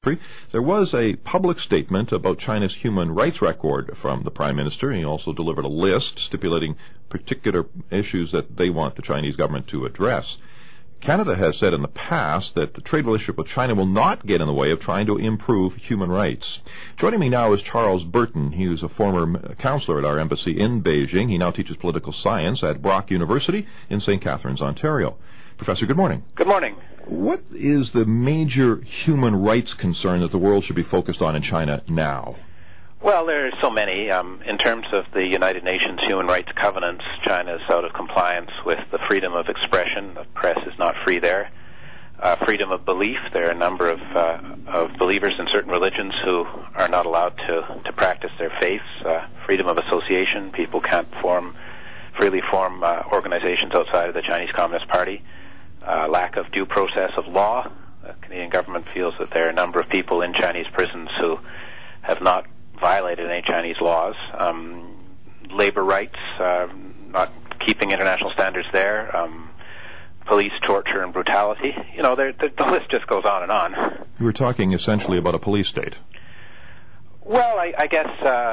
There was a public statement about China's human rights record from the Prime Minister. He also delivered a list stipulating particular issues that they want the Chinese government to address. Canada has said in the past that the trade relationship with China will not get in the way of trying to improve human rights. Joining me now is Charles Burton. He was a former counselor at our embassy in Beijing. He now teaches political science at Brock University in St. Catharines, Ontario. Professor, good morning. Good morning. What is the major human rights concern that the world should be focused on in China now? Well, there are so many. In terms of the United Nations Human Rights Covenants, China is out of compliance with the freedom of expression. The press is not free there. Freedom of belief. There are a number of believers in certain religions who are not allowed to practice their faiths. Freedom of association. People can't freely form organizations outside of the Chinese Communist Party. Lack of due process of law. The Canadian government feels that there are a number of people in Chinese prisons who have not violated any Chinese laws. Labor rights, not keeping international standards there. Police torture and brutality. You know, the list just goes on and on. You were talking essentially about a police state. Well, I guess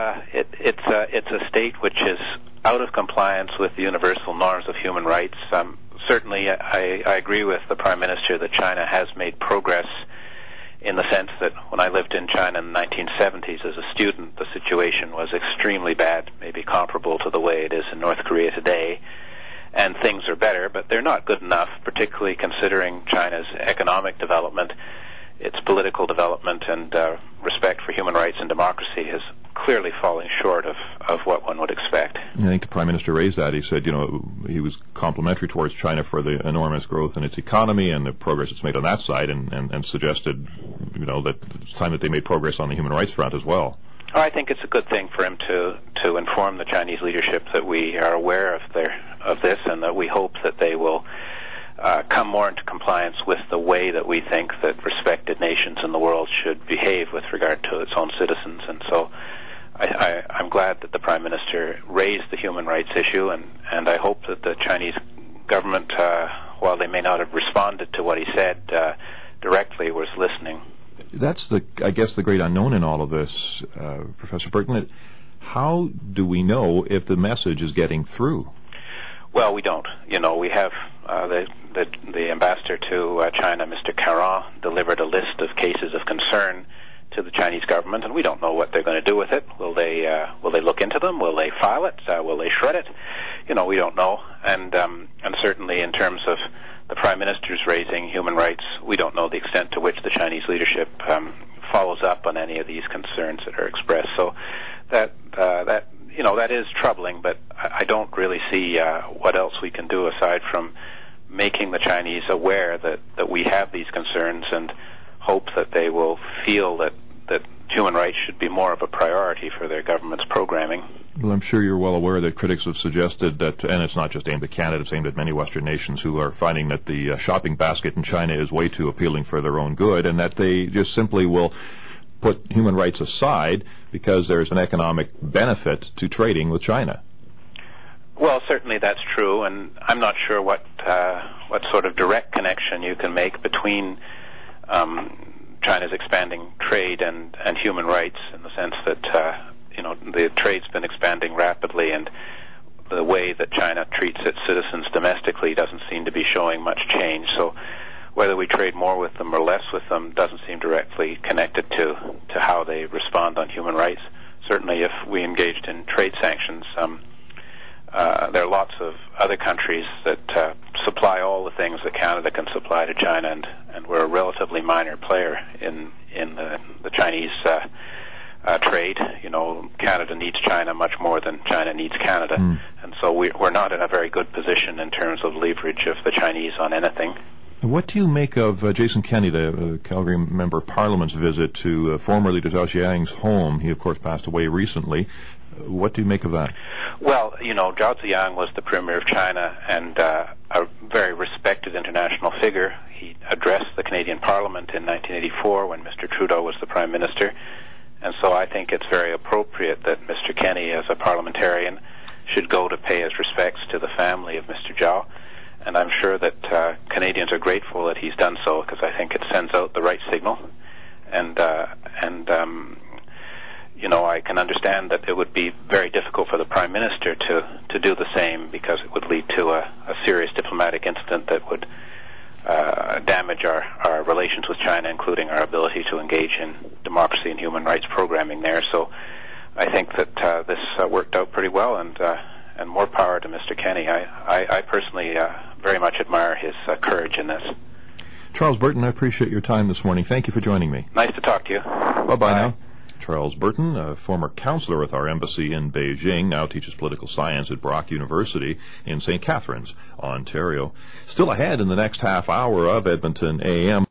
it's a state which is out of compliance with the universal norms of human rights. Certainly, I agree with the Prime Minister that China has made progress in the sense that when I lived in China in the 1970s as a student, the situation was extremely bad, maybe comparable to the way it is in North Korea today, and things are better, but they're not good enough, particularly considering China's economic development. Its political development and respect for human rights and democracy is clearly falling short of what one would expect. I think the Prime Minister raised that. He said, he was complimentary towards China for the enormous growth in its economy and the progress it's made on that side, and suggested, that it's time that they made progress on the human rights front as well. I think it's a good thing for him to inform the Chinese leadership that we are aware of this, and that we hope that they will come more into compliance with the way that we think that respected nations in the world should behave with regard to its own citizens. And so I'm glad that the Prime Minister raised the human rights issue, and I hope that the Chinese government, while they may not have responded to what he said directly, was listening. That's the great unknown in all of this, Professor Burton. How do we know if the message is getting through? Well, we don't. We have the ambassador to China, Mr. Caron, delivered a list of cases of concern to the Chinese government, and we don't know what they're going to do with it. Will they look into them? Will they file it? Will they shred it? We don't know. And certainly in terms of the Prime Minister's raising human rights, we don't know the extent to which the Chinese leadership follows up on any of these concerns that are expressed. So that is troubling, but I don't really see what else we can do aside from making the Chinese aware that we have these concerns, and hope that they will feel that human rights should be more of a priority for their government's programming. Well, I'm sure you're well aware that critics have suggested that, and it's not just aimed at Canada, it's aimed at many Western nations who are finding that the shopping basket in China is way too appealing for their own good, and that they just simply will put human rights aside because there's an economic benefit to trading with China. Well, certainly that's true, and I'm not sure what sort of direct connection you can make between China's expanding trade and human rights, in the sense that the trade's been expanding rapidly, and the way that China treats its citizens domestically doesn't seem to be showing much change. So whether we trade more with them or less with them doesn't seem directly connected to how they respond on human rights. Certainly if we engaged in trade sanctions, there are lots of other countries that supply all the things that Canada can supply to China, and we're a relatively minor player in the Chinese trade. Canada needs China much more than China needs Canada, and so we're not in a very good position in terms of leverage of the Chinese on anything. What do you make of Jason Kenney, the Calgary Member of Parliament's visit to former leader Zhao Ziyang's home? He, of course, passed away recently. What do you make of that? Well, Zhao Ziyang was the Premier of China and a very respected international figure. He addressed the Canadian Parliament in 1984 when Mr. Trudeau was the Prime Minister. And so I think it's very appropriate that Mr. Kenney, as a parliamentarian, should go to pay his respects to the family of Mr. Zhao. And I'm sure that Canadians are grateful that he's done so, because I think it sends out the right signal. I can understand that it would be very difficult for the Prime Minister to do the same, because it would lead to a serious diplomatic incident that would damage our relations with China, including our ability to engage in democracy and human rights programming there. So I think that this worked out pretty well, and more power to Mr. Kenney. I personally very much admire his courage in this. Charles Burton, I appreciate your time this morning. Thank you for joining me. Nice to talk to you. Bye-bye now. Charles Burton, a former counselor with our embassy in Beijing, now teaches political science at Brock University in St. Catharines, Ontario. Still ahead in the next half hour of Edmonton AM.